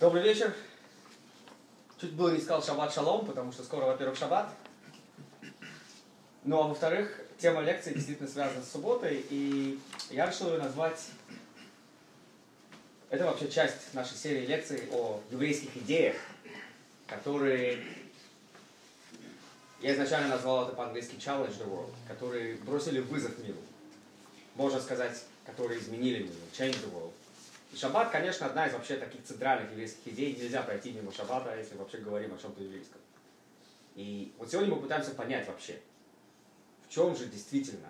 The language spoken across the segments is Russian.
Добрый вечер. Чуть было не сказал шаббат шалом, потому что скоро, во-первых, шаббат. Ну, а во-вторых, тема лекции действительно связана с субботой, и я решил ее назвать... Это вообще часть нашей серии лекций о еврейских идеях, которые... Я изначально назвал это по-английски challenge the world, которые бросили вызов миру. Можно сказать, которые изменили мир, change the world. И шаббат, конечно, одна из вообще таких центральных еврейских идей. Нельзя пройти мимо шаббата, если вообще говорим о чем-то еврейском. И вот сегодня мы пытаемся понять вообще, в чем же действительно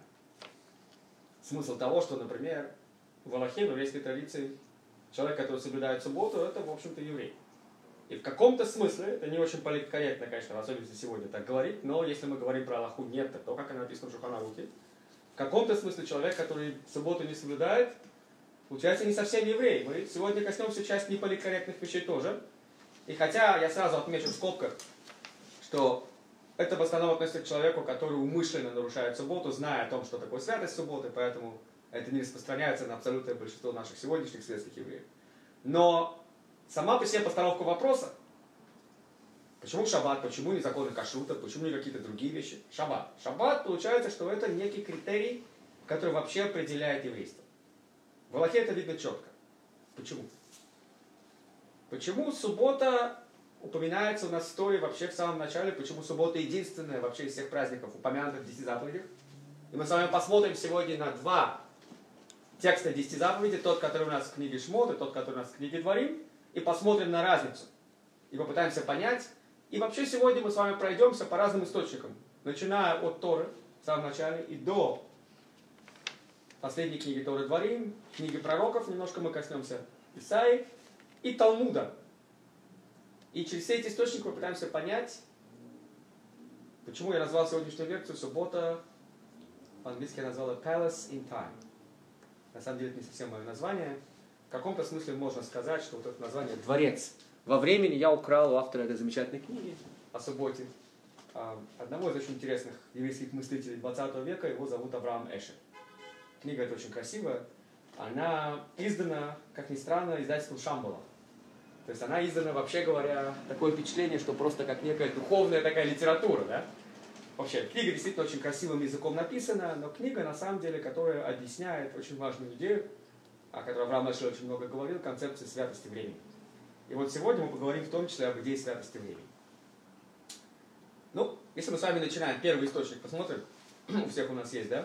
смысл того, что, например, в Аллахе, в еврейской традиции, человек, который соблюдает субботу, это, в общем-то, еврей. И в каком-то смысле, это не очень политкорректно, конечно, в особенности сегодня так говорить, но если мы говорим про Аллаху нет, то как она написана в Шулхан Арухе, в каком-то смысле человек, который субботу не соблюдает, получается, не совсем еврей. Мы сегодня коснемся части неполиткорректных вещей тоже. И хотя я сразу отмечу в скобках, что это в основном относится к человеку, который умышленно нарушает субботу, зная о том, что такое святость субботы, поэтому это не распространяется на абсолютное большинство наших сегодняшних светских евреев. Но сама по себе постановка вопроса, почему шаббат, почему не законы кашрута, почему не какие-то другие вещи? Шаббат. Шаббат, получается, что это некий критерий, который вообще определяет еврейство. В Аллахе это видно четко. Почему? Почему суббота упоминается у нас в Торе вообще в самом начале? Почему суббота единственная вообще из всех праздников, упомянутых в 10 заповедях? И мы с вами посмотрим сегодня на два текста 10 заповедей. Тот, который у нас в книге Шмот, и тот, который у нас в книге Дворим. И посмотрим на разницу. И попытаемся понять. И вообще сегодня мы с вами пройдемся по разным источникам. Начиная от Торы в самом начале и до последней книги Торы Дворим, книги пророков, немножко мы коснемся Исаии, и Талмуда. И через все эти источники мы пытаемся понять, почему я назвал сегодняшнюю лекцию «Суббота», по-английски я назвал это «Palace in Time». На самом деле это не совсем мое название. В каком-то смысле можно сказать, что вот это название «Дворец». Во времени я украл у автора этой замечательной книги о субботе одного из очень интересных еврейских мыслителей 20 века, его зовут Авраам Эшер. Книга эта очень красивая. Она издана, как ни странно, издательством Шамбала. То есть она издана, вообще говоря, такое впечатление, что просто как некая духовная такая литература, да? Вообще, книга действительно очень красивым языком написана, но книга, на самом деле, которая объясняет очень важную идею, о которой Авраам Эшер очень много говорил, концепцию святости времени. И вот сегодня мы поговорим в том числе об идее святости времени. Ну, если мы с вами начинаем, первый источник посмотрим, у всех у нас есть, да?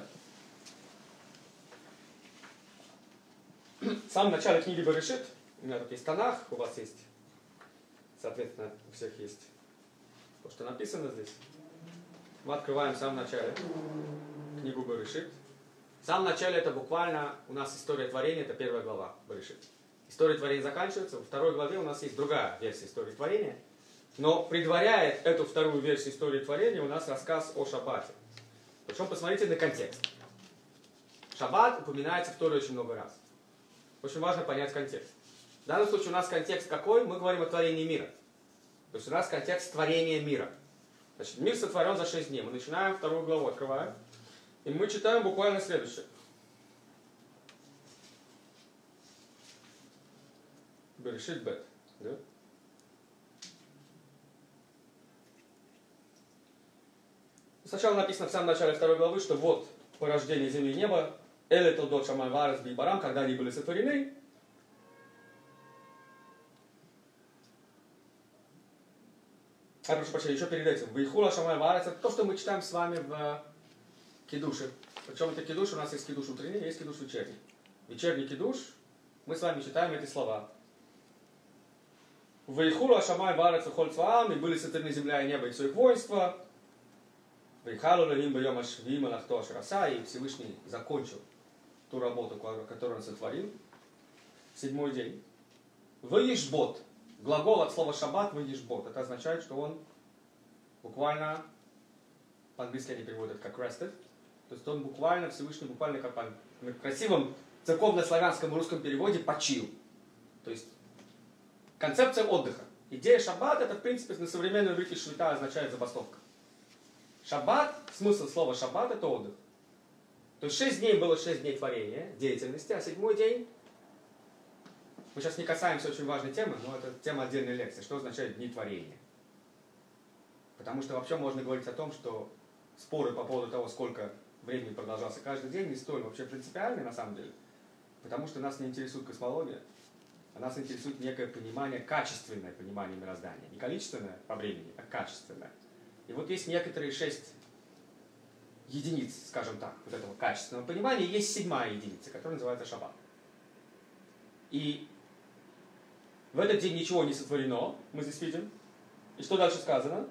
В самом начале книги Берешит, у меня тут есть Танах, у вас есть, соответственно, у всех есть то, что написано здесь. Мы открываем в самом начале книгу Берешит. В самом начале это буквально у нас история творения, это первая глава Берешит. История творения заканчивается, во второй главе у нас есть другая версия истории творения. Но предваряет эту вторую версию истории творения у нас рассказ о Шаббате. Причем посмотрите на контекст. Шаббат упоминается в Торе очень много раз. Очень важно понять контекст. В данном случае у нас контекст какой? Мы говорим о творении мира. То есть у нас контекст творения мира. Значит, мир сотворен за 6 дней. Мы начинаем вторую главу, открываем. И мы читаем буквально следующее. Берешит бет. Да? Сначала написано в самом начале второй главы, что вот порождение земли и неба, Эле Толдот Шамай Ваарец Бейбарам, когда они были сотворены. Прошу прощения, еще перед этим. Вейхула Шамай Ваарец, это то, что мы читаем с вами в Кидуше. Причем это Кидуш, у нас есть Кидуш утренний, есть Кидуш вечерний. Вечерний Кидуш, мы с вами читаем эти слова. Вейхула Шамай Ваарец Ухоль Цваам, и были сотворены земля и небо и все их воинство. Вейхалу Левим Бейом Ашвиим Алахто Ашраса, и Всевышний закончил ту работу, которую он сотворил, в 7-й день. Ваишбот. Глагол от слова шаббат ваишбот. Это означает, что он буквально, по-английски они переводят как rested, то есть он буквально, Всевышний буквально как в красивом церковно-славянском русском переводе почил. То есть концепция отдыха. Идея шаббат, это в принципе на современном иврите швита означает забастовка. Шаббат, смысл слова шаббат это отдых. То есть 6 дней было 6 дней творения, деятельности, а 7-й день Мы сейчас не касаемся очень важной темы, но это тема отдельной лекции. Что означает дни творения? Потому что вообще можно говорить о том, что споры по поводу того, сколько времени продолжался каждый день, не столь вообще принципиальны на самом деле. Потому что нас не интересует космология, а нас интересует некое понимание, качественное понимание мироздания. Не количественное по времени, а качественное. И вот есть некоторые 6 единиц, скажем так, вот этого качественного понимания. Есть 7-я единица, которая называется шаббат. И в этот день ничего не сотворено, мы здесь видим. И что дальше сказано?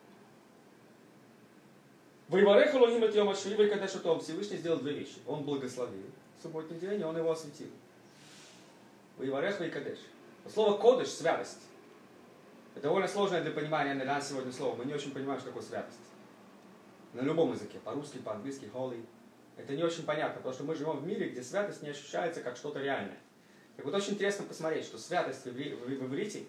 «Ваиварех Элохим эт йом ха-шви ваикадеш ото». Всевышний сделал 2 вещи. Он благословил субботний день, и он его осветил. «Ваиварех ваикадеш». Слово «кодеш» — святость. Это довольно сложное для понимания для нас сегодня слово. Мы не очень понимаем, что такое святость. На любом языке, по-русски, по-английски, holy. Это не очень понятно, потому что мы живем в мире, где святость не ощущается как что-то реальное. Так вот, очень интересно посмотреть, что святость в иврите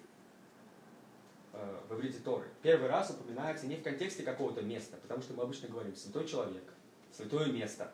Торы первый раз упоминается не в контексте какого-то места, потому что мы обычно говорим «святой человек», «святое место».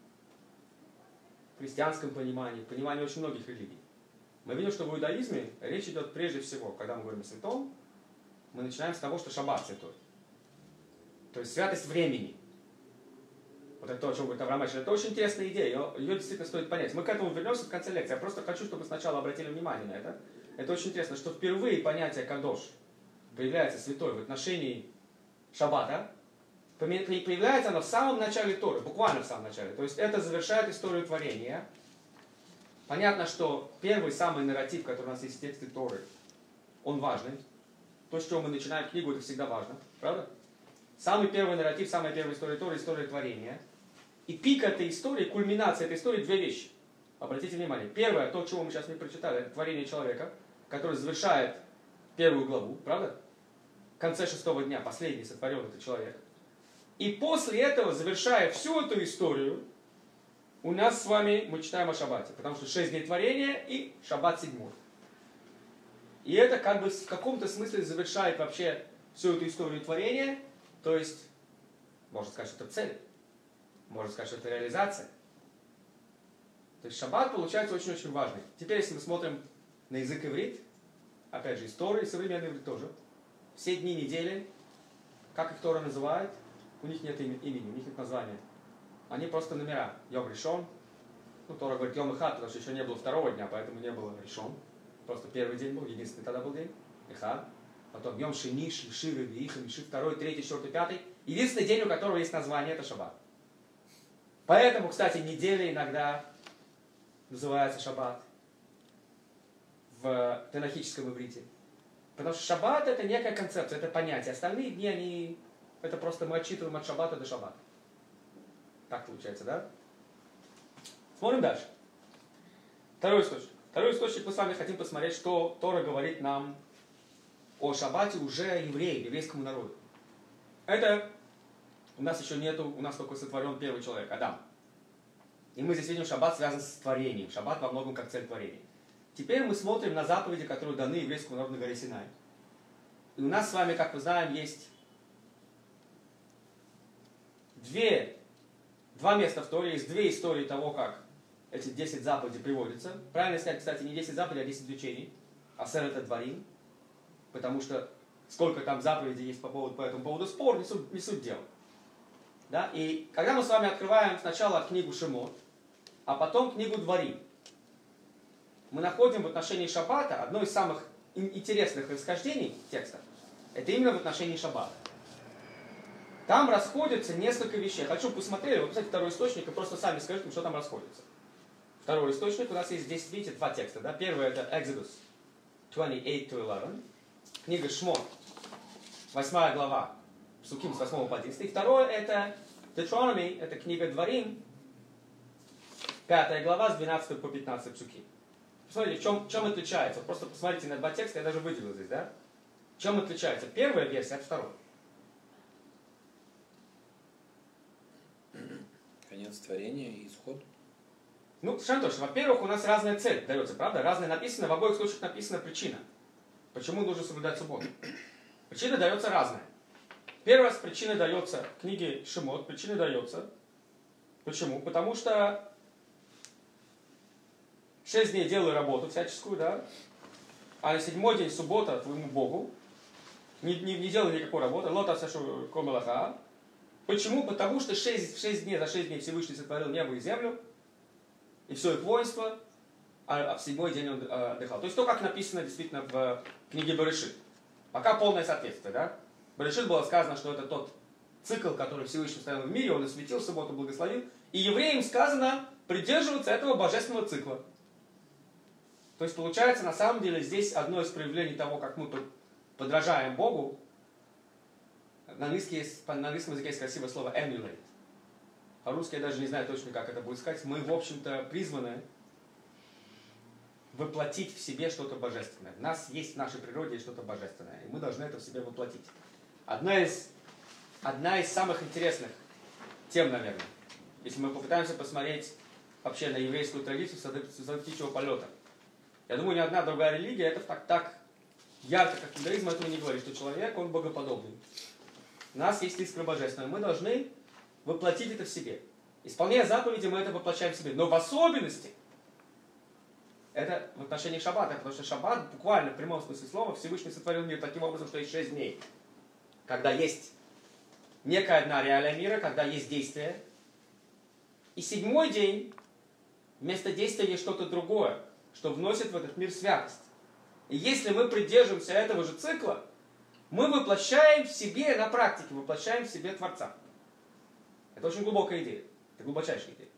В христианском понимании, в понимании очень многих религий. Мы видим, что в иудаизме речь идет прежде всего, когда мы говорим о святом, мы начинаем с того, что шаббат святой. То есть святость времени. Вот это то, о чем говорит Авраам Эшер. Это очень интересная идея, ее действительно стоит понять. Мы к этому вернемся в конце лекции. Я просто хочу, чтобы сначала обратили внимание на это. Это очень интересно, что впервые понятие «кадош» появляется святой в отношении шаббата. Появляется оно в самом начале Торы, буквально в самом начале. То есть это завершает историю творения. Понятно, что первый самый нарратив, который у нас есть в тексте Торы, он важный. То, с чего мы начинаем книгу, это всегда важно. Правда? Самый первый нарратив, самая первая история Торы — история творения. И пик этой истории, кульминация этой истории — 2 вещи. Обратите внимание. Первое, то, чего мы сейчас не прочитали, это творение человека, который завершает 1 главу, правда? В конце 6-го дня последний сотворен этот человек. И после этого, завершая всю эту историю, у нас с вами, мы читаем о шаббате. Потому что 6 дней творения и шаббат 7-й. И это как бы в каком-то смысле завершает вообще всю эту историю творения. То есть, можно сказать, что это цель. Можно сказать, что это реализация. То есть шаббат получается очень-очень важный. Теперь, если мы смотрим на язык иврит, опять же, история и современный иврит тоже. Все дни недели, как их Тора называет, у них нет имени, у них нет названия. Они просто номера. Йом Ришон. Ну, Тора говорит Йом Эхад, потому что еще не было 2-го дня, поэтому не было Ришон. Просто первый день был, единственный тогда был день. Эхад. Потом Йом Шени, Шлиши, Ревииха, Миши, 2-й, 3-й, 4-й, 5-й. Единственный день, у которого есть название, это шаббат. Поэтому, кстати, неделя иногда называется шаббат в танахическом иврите. Потому что шаббат — это некая концепция, это понятие. Остальные дни, они... Это просто мы отчитываем от шаббата до шаббата. Так получается, да? Смотрим дальше. Второй источник. Второй источник, мы с вами хотим посмотреть, что Тора говорит нам о шаббате уже евреям, еврейскому народу. Это у нас еще нету, у нас только сотворен первый человек, Адам. И мы здесь видим, шаббат связан с творением. Шаббат во многом как цель творения. Теперь мы смотрим на заповеди, которые даны еврейскому народу на горе Синай. И у нас с вами, как мы знаем, есть 2 места в Торе, есть 2 истории того, как эти 10 заповедей приводятся. Правильно сказать, кстати, не 10 заповедей, а 10 учений. Асер это дворим. Потому что сколько там заповедей есть по этому поводу спор, не суть дела. Да? И когда мы с вами открываем сначала книгу Шемот, а потом книгу Дворим, мы находим в отношении шаббата одно из самых интересных расхождений текста. Это именно в отношении шаббата. Там расходятся несколько вещей. Хочу посмотреть, вот посмотрите второй источник и просто сами скажите, что там расходится. Второй источник, у нас есть здесь, видите, 2 текста. Да? Первый это Exodus 28-11. Книга Шмот, 8 глава, Псуким с 8 по 11. И второе это Deuteronomy, это книга Дворим, 5 глава с 12 по 15 Псуким. Посмотрите, в чем отличается. Просто посмотрите на 2 текста, я даже выделил здесь, да? В чем отличается первая версия от второй? Конец творения и исход. Ну, совершенно точно. Во-первых, у нас разная цель дается, правда? Разная написана, в обоих случаях написана причина. Почему нужно соблюдать субботу? Причина дается разная. Первый раз причина дается в книге Шемот. Причина дается. Почему? Потому что 6 дней делай работу всяческую, да? А на 7-й день, суббота, твоему Богу. Не делай никакой работы. Лота сашу комелаха. Почему? Потому что за 6 дней Всевышний сотворил небо и землю, и все их воинство, а в 7-й день он отдыхал. То есть то, как написано действительно в книге Берешит. Пока полное соответствие, да? В Берешит было сказано, что это тот цикл, который Всевышний установил в мире, он осветил, субботу благословил. И евреям сказано придерживаться этого божественного цикла. То есть получается, на самом деле, здесь одно из проявлений того, как мы подражаем Богу. На английском языке есть красивое слово emulate. По-русски я даже не знаю точно, как это будет сказать. Мы, в общем-то, призваны воплотить в себе что-то божественное. В нас есть, в нашей природе есть что-то божественное. И мы должны это в себе воплотить. Одна из самых интересных тем, наверное, если мы попытаемся посмотреть вообще на еврейскую традицию со птичьего полета. Я думаю, ни одна другая религия это так ярко, как иудаизм, этого не говорит, что человек, он богоподобный. У нас есть искра божественная. Мы должны воплотить это в себе. Исполняя заповеди, мы это воплощаем в себе. Но в особенности это в отношении шаббата. Потому что шаббат, буквально в прямом смысле слова, Всевышний сотворил мир таким образом, что есть 6 дней. Когда есть некая одна реалия мира, когда есть действие. И 7-й день, вместо действия есть что-то другое, что вносит в этот мир святость. И если мы придерживаемся этого же цикла, мы воплощаем в себе, на практике, воплощаем в себе Творца. Это очень глубокая идея. Это глубочайшая идея.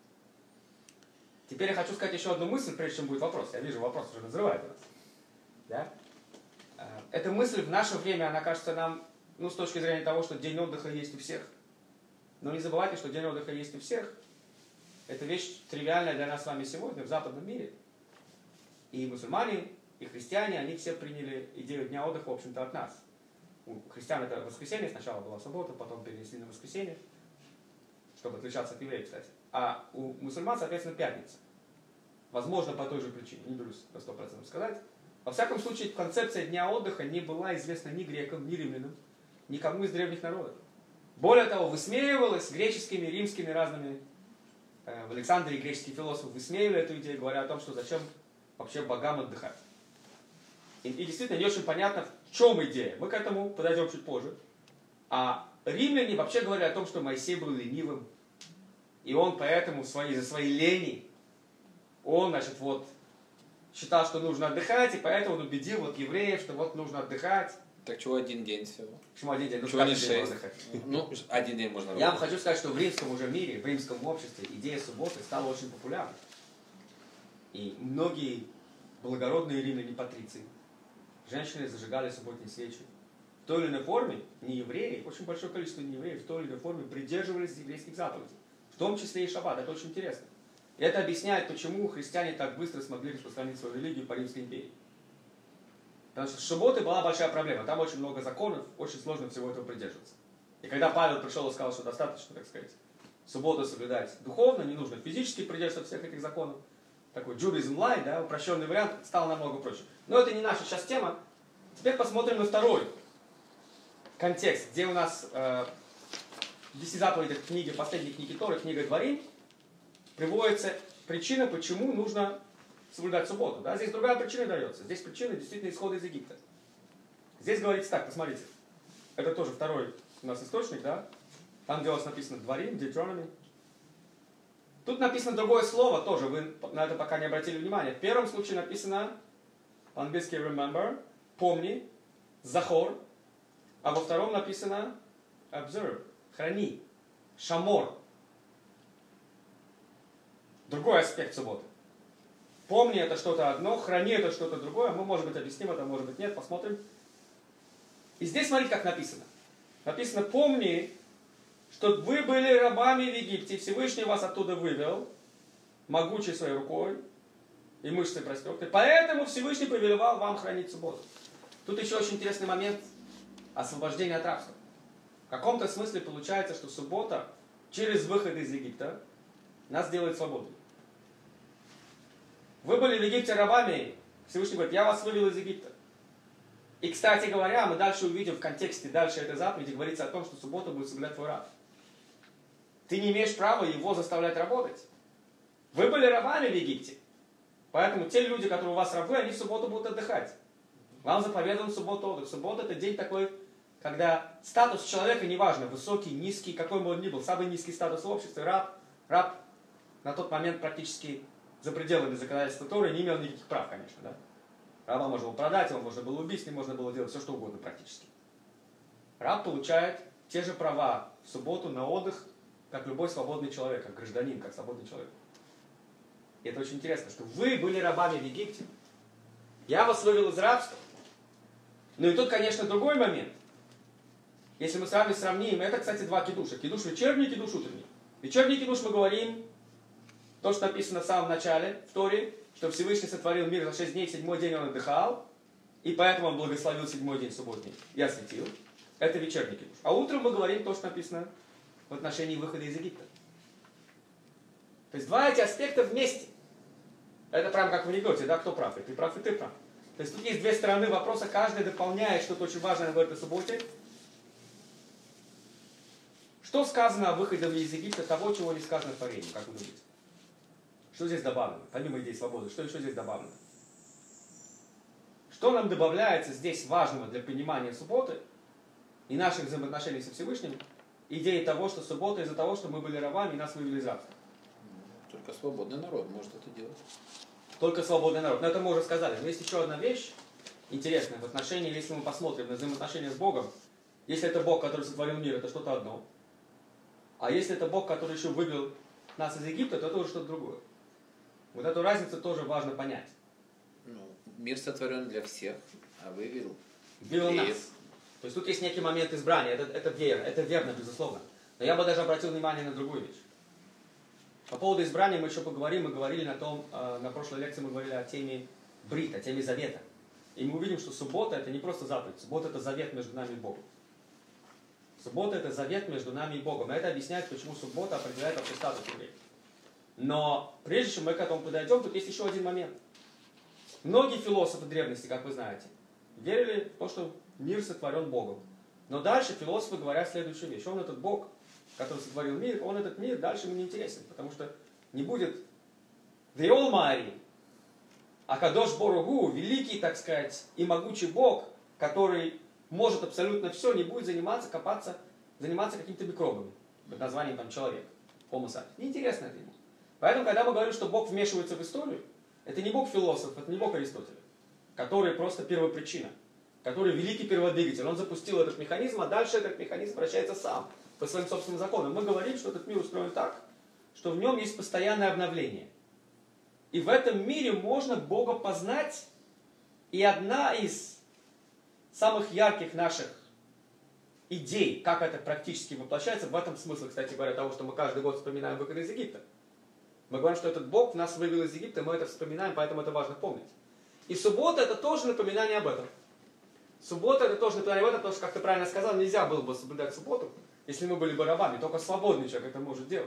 Теперь я хочу сказать еще одну мысль, прежде чем будет вопрос. Я вижу, вопрос уже назревает у нас. Да? Эта мысль в наше время, она кажется нам, с точки зрения того, что день отдыха есть у всех. Но не забывайте, что день отдыха есть у всех. Это вещь тривиальная для нас с вами сегодня в западном мире. И мусульмане, и христиане, они все приняли идею дня отдыха, в общем-то, от нас. У христиан это воскресенье, сначала была суббота, потом перенесли на воскресенье, чтобы отличаться от евреев, кстати. А у мусульман, соответственно, пятница. Возможно, по той же причине, не берусь на 100% сказать. Во всяком случае, концепция дня отдыха не была известна ни грекам, ни римлянам, никому из древних народов. Более того, высмеивалась греческими, римскими разными. В Александрии греческие философы высмеивали эту идею, говоря о том, что зачем вообще богам отдыхать. И действительно не очень понятно, в чем идея. Мы к этому подойдем чуть позже. А римляне вообще говорили о том, что Моисей был ленивым. И он поэтому из-за своей лени, он, считал, что нужно отдыхать, и поэтому он убедил евреев, что нужно отдыхать. Так чего один день всего? Почему один день? Чего не 6? Один день можно работать. Я вам хочу сказать, что в римском уже мире, в римском обществе идея субботы стала очень популярной. И многие благородные римляне патриции, женщины зажигали субботние свечи. В той или иной форме, не евреи, очень большое количество неевреев в той или иной форме придерживались еврейских заповедей. В том числе и шаббат. Это очень интересно. И это объясняет, почему христиане так быстро смогли распространить свою религию по Римской империи. Потому что с субботой была большая проблема. Там очень много законов, очень сложно всего этого придерживаться. И когда Павел пришел и сказал, что достаточно, субботу соблюдать духовно, не нужно физически придерживаться всех этих законов, такой Judaism light, да, упрощенный вариант, стал намного проще. Но это не наша сейчас тема. Теперь посмотрим на второй контекст, где у нас в 10 заповедях книги, последней книги Торы, книга Дворим, приводится причина, почему нужно соблюдать субботу. Да? Здесь другая причина дается. Здесь причина действительно исхода из Египта. Здесь говорится так, посмотрите. Это тоже второй у нас источник, да? Там, где у вас написано Дворим, Deuteronomy. Тут написано другое слово тоже, вы на это пока не обратили внимания. В первом случае написано по-английски remember, помни, захор, а во втором написано observe, храни, шамор. Другой аспект субботы. Помни это что-то одно, храни это что-то другое. Мы, может быть, объясним это, может быть, нет, посмотрим. И здесь смотрите, как написано. Написано, помни, что вы были рабами в Египте, Всевышний вас оттуда вывел, могучей своей рукой и мышцей простертой. Поэтому Всевышний повелевал вам хранить субботу. Тут еще очень интересный момент освобождения от рабства. В каком-то смысле получается, что суббота через выход из Египта нас делает свободными. Вы были в Египте рабами, Всевышний говорит, я вас вывел из Египта. И, кстати говоря, мы дальше увидим в контексте дальше этой заповеди, говорится о том, что субботу будет соблюдать твой раб. Ты не имеешь права его заставлять работать. Вы были рабами в Египте. Поэтому те люди, которые у вас рабы, они в субботу будут отдыхать. Вам заповедан в субботу отдых. Суббота это день такой, когда статус человека, неважно, высокий, низкий, какой бы он ни был, самый низкий статус в обществе, раб на тот момент практически за пределами законодательства Торы не имел никаких прав, конечно. Да? Раба можно было продать, его можно было убить, с ним можно было делать все, что угодно практически. Раб получает те же права в субботу на отдых, как любой свободный человек, как гражданин, как свободный человек. И это очень интересно, что вы были рабами в Египте. Я вас вывел из рабства. Ну и тут, конечно, другой момент. Если мы с вами сравним, это, кстати, два кидуша. Кидуш вечерний, кидуш утренний. Вечерний кидуш мы говорим, то, что написано в самом начале, в Торе, что Всевышний сотворил мир за 6 дней, в 7-й день он отдыхал, и поэтому он благословил 7-й день субботний и осветил. Это вечерний кидуш. А утром мы говорим то, что написано в отношении выхода из Египта. То есть два эти аспекта вместе. Это прям как в анекдоте, да, кто прав, и ты прав, и ты прав. То есть тут есть две стороны вопроса, каждая дополняет что-то очень важное в этой субботе. Что сказано о выходе из Египта, того, чего не сказано в Творении, как вы думаете? Что здесь добавлено? Помимо идеи свободы, что еще здесь добавлено? Что нам добавляется здесь важного для понимания субботы и наших взаимоотношений со Всевышним? Идея того, что суббота из-за того, что мы были рабами и нас вывели из рабства. Только свободный народ может это делать. Только свободный народ. Но это мы уже сказали. Но есть еще одна вещь интересная в отношении, если мы посмотрим на взаимоотношения с Богом. Если это Бог, который сотворил мир, это что-то одно. А если это Бог, который еще вывел нас из Египта, то это уже что-то другое. Вот эту разницу тоже важно понять. Ну, мир сотворен для всех, а вывел нас. То есть тут есть некий момент избрания, это верно, безусловно. Но я бы даже обратил внимание на другую вещь. По поводу избрания мы еще поговорим, мы говорили на прошлой лекции мы говорили о теме брит, о теме завета. И мы увидим, что суббота это не просто заповедь, суббота это завет между нами и Богом. Суббота это завет между нами и Богом. И это объясняет, почему суббота определяет вообще статус евреев. Но прежде чем мы к этому подойдем, тут есть еще один момент. Многие философы древности, как вы знаете, верили в то, что мир сотворен Богом. Но дальше философы говорят следующую вещь. Он этот Бог, который сотворил мир, он этот мир дальше ему не интересен. Потому что не будет the Almighty, а Кадош Боругу, великий, так сказать, и могучий Бог, который может абсолютно все, не будет заниматься какими-то микробами под названием там человек, Homo sapiens. Неинтересно это ему. Поэтому, когда мы говорим, что Бог вмешивается в историю, это не Бог философ, это не Бог Аристотеля, который просто первопричина, который великий перводвигатель. Он запустил этот механизм, а дальше этот механизм вращается сам, по своим собственным законам. Мы говорим, что этот мир устроен так, что в нем есть постоянное обновление. И в этом мире можно Бога познать, и одна из самых ярких наших идей, как это практически воплощается, в этом смысл, кстати говоря, того, что мы каждый год вспоминаем выход из Египта. Мы говорим, что этот Бог нас вывел из Египта, мы это вспоминаем, поэтому это важно помнить. И суббота это тоже напоминание об этом. Суббота это тоже напоминание об этом, потому что, как ты правильно сказал, нельзя было бы соблюдать субботу, если мы были бы рабами, только свободный человек это может делать.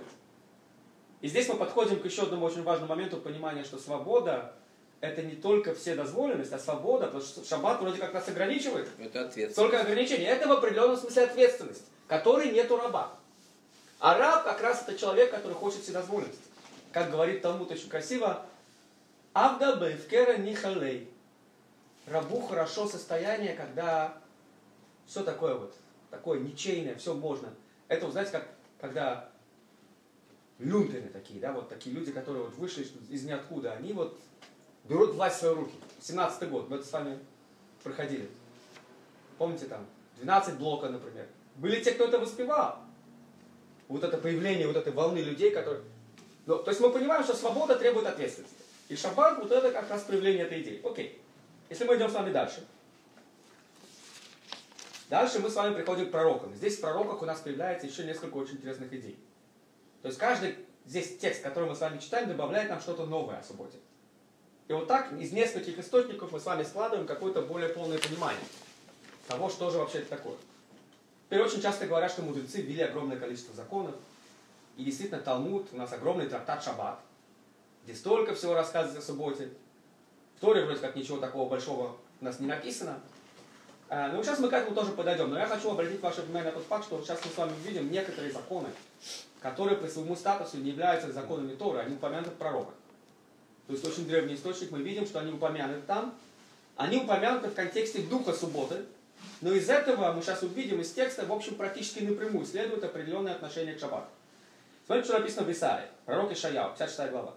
И здесь мы подходим к еще одному очень важному моменту понимания, что свобода это не только вседозволенность, а свобода, потому что шаббат вроде как нас ограничивает. Это ответственность. Только ограничение. Это в определенном смысле ответственность, которой нет у раба. А раб как раз это человек, который хочет вседозволенности. Как говорит Талмуд очень красиво, «Авда бэйвкера нихалей». Рабу хорошо состояние, когда все такое вот, такое ничейное, все можно. Это, знаете, как когда люмпены такие, да, вот такие люди, которые вот вышли из ниоткуда, они вот берут власть в свои руки. 17-й год, мы это с вами проходили. Помните там, 12 блока, например. Были те, кто это воспевал. Вот это появление вот этой волны людей, которые... Ну, то есть мы понимаем, что свобода требует ответственности. И шаббат, вот это как раз проявление этой идеи. Окей. Если мы идем с вами дальше. Дальше мы с вами приходим к пророкам. Здесь в пророках у нас появляется еще несколько очень интересных идей. То есть каждый здесь текст, который мы с вами читаем, добавляет нам что-то новое о субботе. И вот так из нескольких источников мы с вами складываем какое-то более полное понимание того, что же вообще это такое. Теперь очень часто говорят, что мудрецы ввели огромное количество законов. И действительно, Талмуд, у нас огромный трактат Шаббат, где столько всего рассказывается о субботе. В Торе вроде как ничего такого большого у нас не написано. Но сейчас мы к этому тоже подойдем. Но я хочу обратить ваше внимание на тот факт, что сейчас мы с вами увидим некоторые законы, которые по своему статусу не являются законами Торы, они упомянуты в пророках. то есть очень древний источник, мы видим, что они упомянуты там. Они упомянуты в контексте духа субботы, но из этого, мы сейчас увидим, из текста, в общем, практически напрямую следует определенное отношение к шаббату. Смотрите, что написано в Исаии, пророк Ишаяу, 56 глава.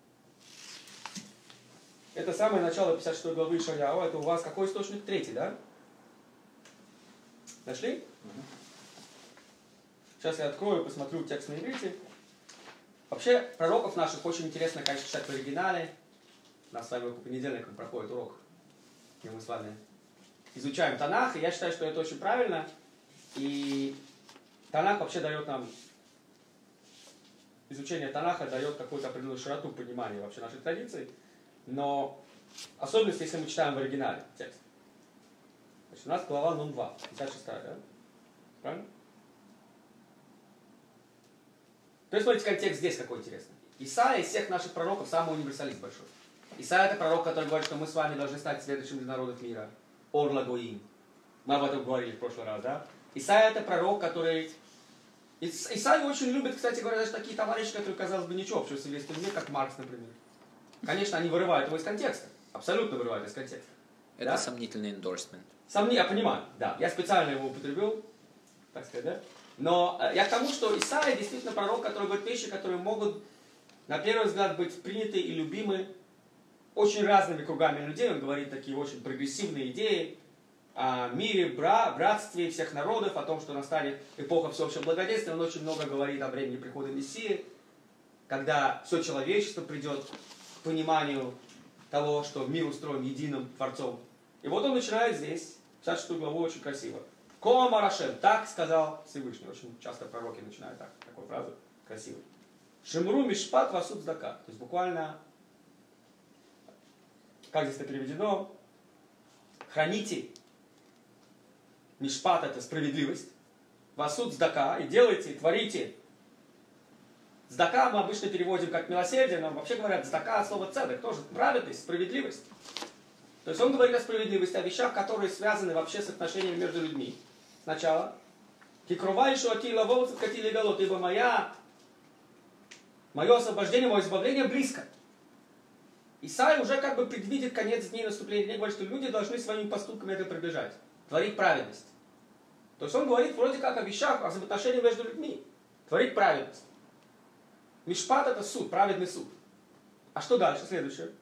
Это самое начало 56 главы Ишаяу, это у вас какой источник? 3, да? Нашли? Сейчас я открою, посмотрю текст на иврите. Вообще, пророков наших очень интересно, конечно, читать в оригинале. У нас с вами по понедельникам проходит урок, где мы с вами изучаем Танах, и я считаю, что это очень правильно. И Танах вообще дает нам, изучение Танаха дает какую-то определенную широту понимания вообще нашей традиции, но особенно если мы читаем в оригинале текст. Значит, у нас глава Нун 2, 56, да? Правильно? То есть, смотрите, контекст здесь какой интересный. Исаия из всех наших пророков самый универсалист большой. Исаия это пророк, который говорит, что мы с вами должны стать следующим из народов мира. Ор лагоим. Мы об этом говорили в прошлый раз, да? Исаия это пророк, который... Исаию очень любят, кстати говоря, даже такие товарищи, которые, казалось бы, ничего общего с еврейским миром, как Маркс, например. Конечно, они вырывают его из контекста. Абсолютно вырывают из контекста. Это да? Сомнительный эндорсмент. Я понимаю, да. Я специально его употребил, так сказать, да? Но я к тому, что Исаия действительно пророк, который говорит вещи, которые могут, на первый взгляд, быть приняты и любимы очень разными кругами людей. Он говорит такие очень прогрессивные идеи о мире, братстве всех народов, о том, что настанет эпоха всеобщего благоденствия. Он очень много говорит о времени прихода Мессии, когда все человечество придет к пониманию того, что мир устроен единым Творцом. И вот он начинает здесь, 56 главу, очень красиво. Ко Марашем, так сказал Всевышний. Очень часто пророки начинают так, такой фразу красивой. Шимру мишпат васуд здака. То есть буквально, как здесь это переведено, храните. Мишпат это справедливость. Васуд здака. И делайте, творите. Здака мы обычно переводим как милосердие, но вообще говорят здака от слова цедек, тоже праведность, справедливость. То есть он говорит о справедливости, о вещах, которые связаны вообще с отношениями между людьми. Сначала. Кикрува ишу аки лавоуцет кати легалот, ибо мое освобождение, мое избавление близко. Исаия уже как бы предвидит конец дней наступления дней, говорит, что люди должны своими поступками это приближать. Творить праведность. То есть он говорит вроде как о вещах, о взаимоотношениях между людьми. Творить праведность. Мишпат это суд, праведный суд. А что дальше? Следующее.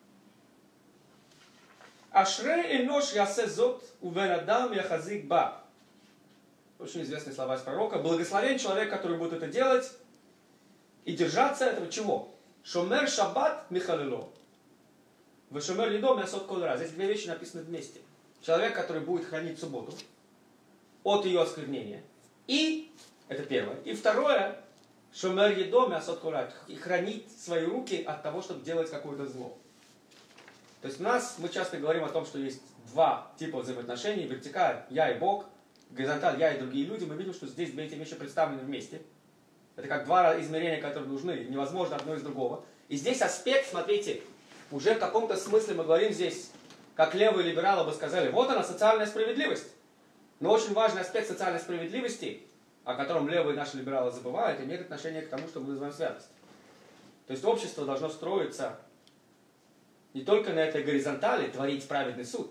Ашре энош ясе зот увенадам яхазик ба. Очень известные слова из пророка. Благословен человек, который будет это делать и держаться этого чего? Шомер шаббат михалило. Вешомер лидом ясот кол раз. Здесь две вещи написаны вместе. Человек, который будет хранить субботу от ее осквернения. И, это первое. И второе, шомер лидом ясот кол раз. И хранить свои руки от того, чтобы делать какое-то зло. То есть мы часто говорим о том, что есть два типа взаимоотношений. Вертикаль, я и Бог. Горизонталь, я и другие люди. Мы видим, что здесь две эти вещи представлены вместе. Это как два измерения, которые нужны. Невозможно одно из другого. И здесь аспект, смотрите, уже в каком-то смысле мы говорим здесь, как левые либералы бы сказали, вот она, социальная справедливость. Но очень важный аспект социальной справедливости, о котором левые наши либералы забывают, имеет отношение к тому, что мы называем святость. То есть общество должно строиться не только на этой горизонтали, творить праведный суд,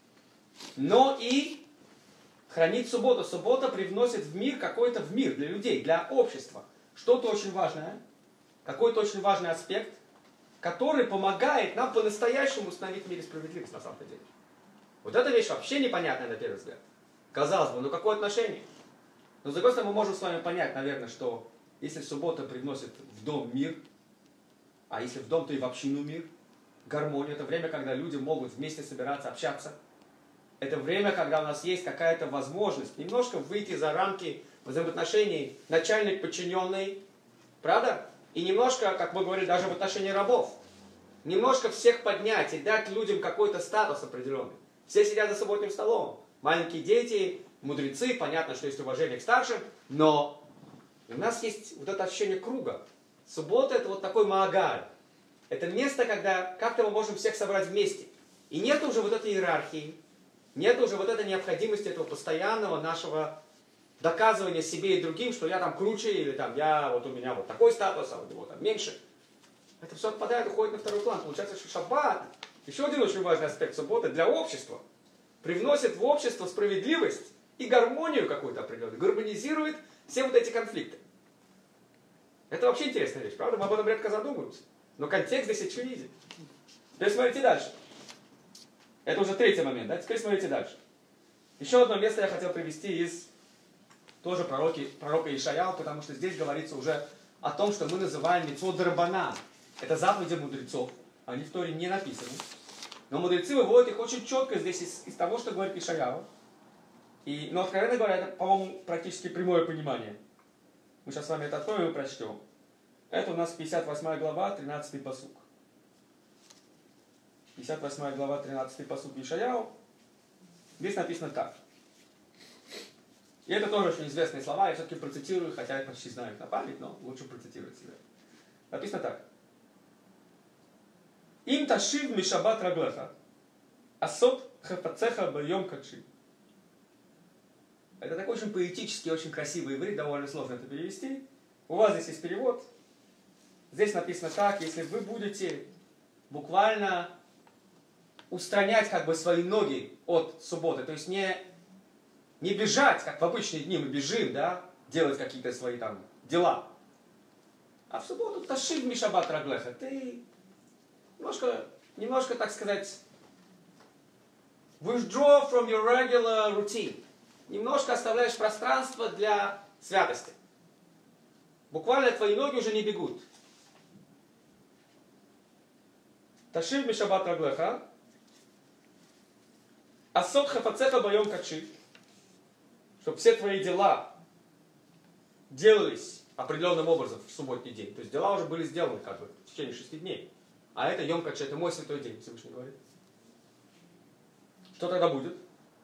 но и хранить субботу. Суббота привносит в мир какой-то в мир для людей, для общества. Что-то очень важное, какой-то очень важный аспект, который помогает нам по-настоящему установить в мире справедливость на самом деле. Вот эта вещь вообще непонятная на первый взгляд. Казалось бы, ну какое отношение? Но с другой стороны, мы можем с вами понять, наверное, что если суббота привносит в дом мир, а если в дом, то и в общину мир, гармонию, это время, когда люди могут вместе собираться, общаться. Это время, когда у нас есть какая-то возможность немножко выйти за рамки взаимоотношений начальник-подчиненный, правда? И немножко, как мы говорили, даже в отношении рабов. Немножко всех поднять и дать людям какой-то статус определенный. Все сидят за субботним столом. Маленькие дети, мудрецы, понятно, что есть уважение к старшим, но у нас есть вот это ощущение круга. Суббота это вот такой маагаль. Это место, когда как-то мы можем всех собрать вместе. И нет уже вот этой иерархии, нет уже вот этой необходимости этого постоянного нашего доказывания себе и другим, что я там круче, или там у меня вот такой статус, а у него там меньше. Это все отпадает, уходит на второй план. Получается, что шаббат, еще один очень важный аспект субботы для общества, привносит в общество справедливость и гармонию какую-то определенную, гармонизирует все вот эти конфликты. Это вообще интересная вещь, правда? Мы об этом редко задумываемся. Но контекст здесь очевиден. Теперь смотрите дальше. Это уже третий момент, да? Теперь смотрите дальше. Еще одно место я хотел привести из тоже пророка Ишаяу, потому что здесь говорится уже о том, что мы называем мицвот д'раббанан. Это заповеди мудрецов. Они в Торе не написаны. Но мудрецы выводят их очень четко здесь из того, что говорит Ишаяу. Но, откровенно говоря, это, по-моему, практически прямое понимание. Мы сейчас с вами это откроем и прочтем. Это у нас 58 глава, 13 пасук. 58 глава, 13 пасук Ишаяу. Здесь написано так. И это тоже очень известные слова, я все-таки процитирую, хотя я почти знаю их на память, но лучше процитировать себя. Написано так. Им ташив мишабат раглеха, асот хафацеха байом качи. Это такой очень поэтический, очень красивый иврит, довольно сложно это перевести. У вас здесь есть перевод. Здесь написано так, если вы будете буквально устранять как бы свои ноги от субботы, то есть не бежать, как в обычные дни мы бежим, да, делать какие-то свои там дела. А в субботу ташив мишабат раглеха, ты немножко, так сказать, withdraw from your regular routine. Немножко оставляешь пространство для святости. Буквально твои ноги уже не бегут. Ташив мишабат раглеха, асот хафацеха байом качи. Чтобы все твои дела делались определенным образом в субботний день. То есть дела уже были сделаны как бы в течение 6 дней. А это Йом Кадши, это мой святой день, Всевышний говорит. Что тогда будет?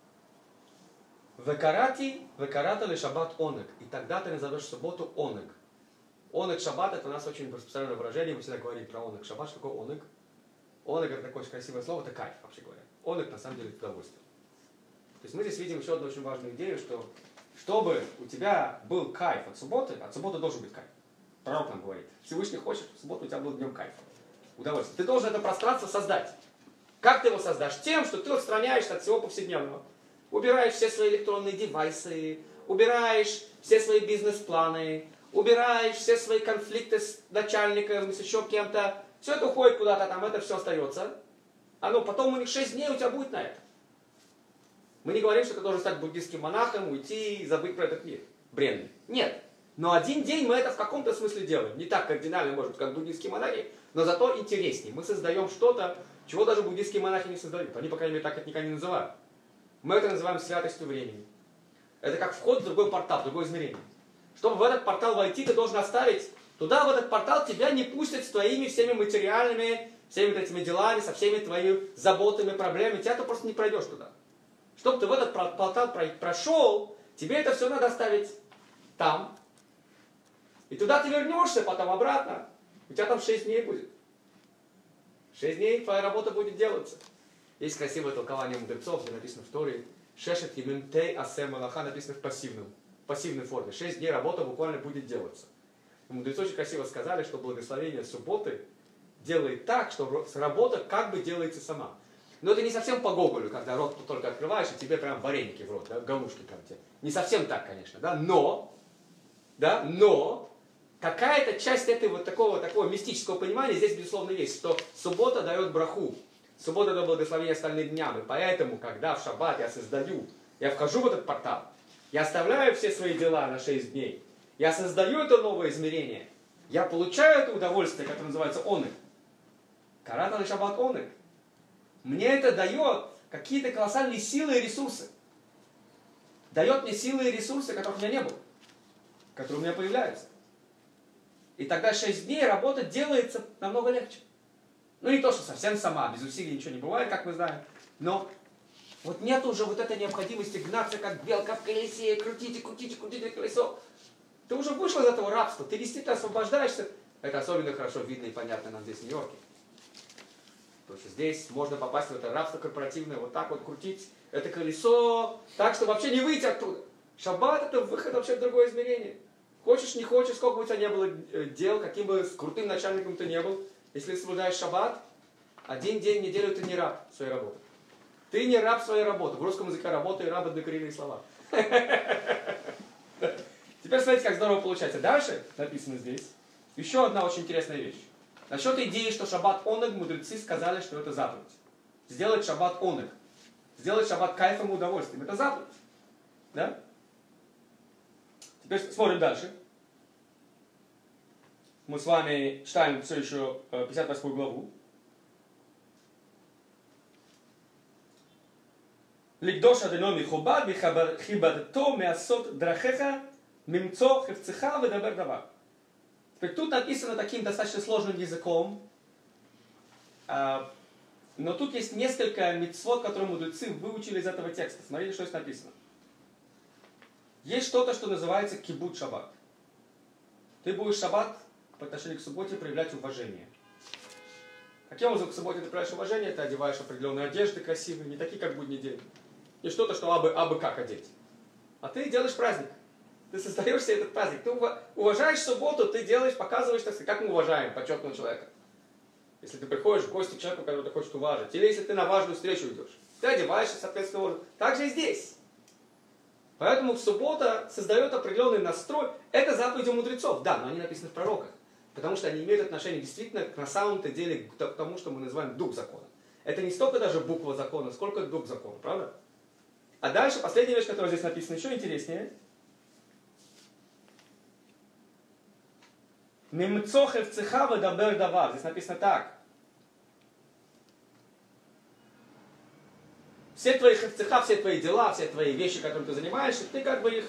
Векарата ли шаббат онег. И тогда ты назовешь субботу онег. Онег шаббат, это у нас очень распространенное выражение, мы всегда говорим про онег шаббат. Что такое онег? Онег это такое очень красивое слово, это кайф, вообще говоря. Онег на самом деле это удовольствие. То есть мы здесь видим еще одну очень важную идею, что чтобы у тебя был кайф от субботы должен быть кайф. Пророк нам говорит, Всевышний хочет, чтобы в субботу у тебя был днем кайфа. Удовольствие. Ты должен это пространство создать. Как ты его создашь? Тем, что ты отстраняешься от всего повседневного. Убираешь все свои электронные девайсы, убираешь все свои бизнес-планы, убираешь все свои конфликты с начальником, с еще кем-то. Все это уходит куда-то там, это все остается. Потом у них 6 дней у тебя будет на это. Мы не говорим, что ты должен стать буддийским монахом, уйти и забыть про этот мир. Бренный. Нет. Но один день мы это в каком-то смысле делаем. Не так кардинально, может, как буддийские монахи, но зато интереснее. Мы создаем что-то, чего даже буддийские монахи не создают. Они, по крайней мере, так это никогда не называют. Мы это называем святостью времени. Это как вход в другой портал, в другое измерение. Чтобы в этот портал войти, ты должен оставить туда, в этот портал, тебя не пустят с твоими всеми материальными, всеми вот этими делами, со всеми твоими заботами, проблемами. Тебя ты просто не пройдешь туда. Чтобы ты в этот портал прошел, тебе это все надо оставить там. И туда ты вернешься, потом обратно. У тебя там 6 дней будет. 6 дней твоя работа будет делаться. Есть красивое толкование мудрецов, где написано в Торе «Шешет иментей асе малаха», написано в пассивной форме. 6 дней работа буквально будет делаться. И мудрецы очень красиво сказали, что благословение субботы делает так, что работа как бы делается сама. Но это не совсем по Гоголю, когда рот только открываешь, и тебе прям вареники в рот, да, галушки там тебе. Не совсем так, конечно, да, но какая-то часть этого такого мистического понимания здесь, безусловно, есть, что суббота дает браху, суббота дает благословение остальным дням, и поэтому, когда в шаббат я вхожу в этот портал, я оставляю все свои дела на 6 дней, я создаю это новое измерение, я получаю это удовольствие, которое называется онег. Карата ли шаббат онег. Мне это дает какие-то колоссальные силы и ресурсы. Дает мне силы и ресурсы, которых у меня не было, которые у меня появляются. И тогда 6 дней работа делается намного легче. Не то, что совсем сама, без усилий ничего не бывает, как мы знаем, но вот нет уже вот этой необходимости гнаться, как белка в колесе, крутите колесо. Ты уже вышел из этого рабства, ты действительно освобождаешься. Это особенно хорошо видно и понятно нам здесь в Нью-Йорке. Потому что здесь можно попасть в это рабство корпоративное, вот так вот крутить это колесо, так, что вообще не выйти оттуда. Шаббат это выход вообще в другое измерение. Хочешь, не хочешь, сколько бы у тебя не было дел, каким бы крутым начальником ты не был, Если ты соблюдаешь шаббат, один день в неделю ты не раб своей работы. Ты не раб своей работы. В русском языке работа и раб — однокоренные слова. Теперь смотрите, как здорово получается. Дальше написано здесь еще одна очень интересная вещь. Насчет идеи, что шаббат онег, мудрецы сказали, что это заповедь. Сделать шаббат онег. Сделать шаббат кайфом и удовольствием. Это заповедь. Да? Теперь смотрим дальше. Мы с вами читаем все еще 58 главу. Ликдош Адоной михубад вихибадто меасот драхеха мимцо хевцеха ведабер давар. Теперь тут написано таким достаточно сложным языком, но тут есть несколько мицвот, которые мудрецы выучили из этого текста. Смотрите, что здесь написано. Есть что-то, что называется кибут шаббат. Ты будешь шаббат по отношению к субботе проявлять уважение. Каким образом к субботе ты проявляешь уважение? Ты одеваешь определенные одежды красивые, не такие, как будний день. Не что-то, что абы как одеть. А ты делаешь праздник. Ты создаешь себе этот праздник. Ты уважаешь субботу, ты делаешь, показываешь, так сказать, как мы уважаем почетного человека. Если ты приходишь в гости к человеку, которого ты хочешь уважить, или если ты на важную встречу идешь, ты одеваешься, соответственно, так же и здесь. Поэтому суббота создает определенный настрой. Это заповеди мудрецов, да, но они написаны в пророках. Потому что они имеют отношение действительно на самом-то деле к тому, что мы называем дух закона. Это не столько даже буква закона, сколько дух закона, правда? А дальше последняя вещь, которая здесь написана, еще интереснее. Мимцо хевцеха ведабер давар. Здесь написано так. Все твои хевцеха, все твои дела, все твои вещи, которыми ты занимаешься, ты как бы их...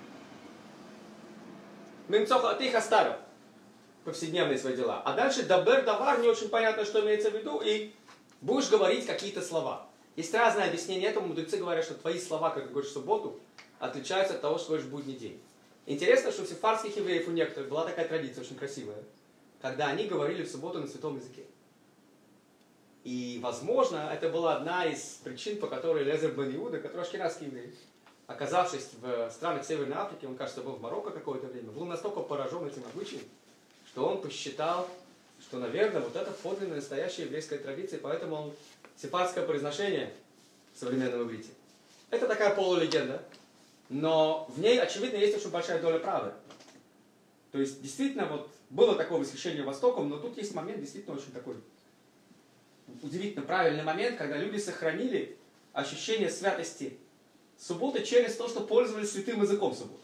Мимцо, ты их оставил. Повседневные свои дела. А дальше дабер давар, не очень понятно, что имеется в виду, и будешь говорить какие-то слова. Есть разные объяснения этому. Мудрецы говорят, что твои слова, как ты говоришь в субботу, отличаются от того, что говоришь в будний день. Интересно, что у сефардских евреев у некоторых была такая традиция очень красивая, когда они говорили в субботу на святом языке. И, возможно, это была одна из причин, по которой Элиэзер бен Иуда, который ашкеназский еврей, оказавшись в странах Северной Африки, он, кажется, был в Марокко какое-то время, был настолько поражен этим обычаем, что он посчитал, что, наверное, вот это подлинная настоящая еврейская традиция, поэтому он сефардское произношение в современном иврите. Это такая полулегенда, но в ней, очевидно, есть очень большая доля правды. То есть, действительно, вот было такое восхищение Востоком, но тут есть момент действительно очень такой удивительно правильный момент, когда люди сохранили ощущение святости субботы через то, что пользовались святым языком субботы.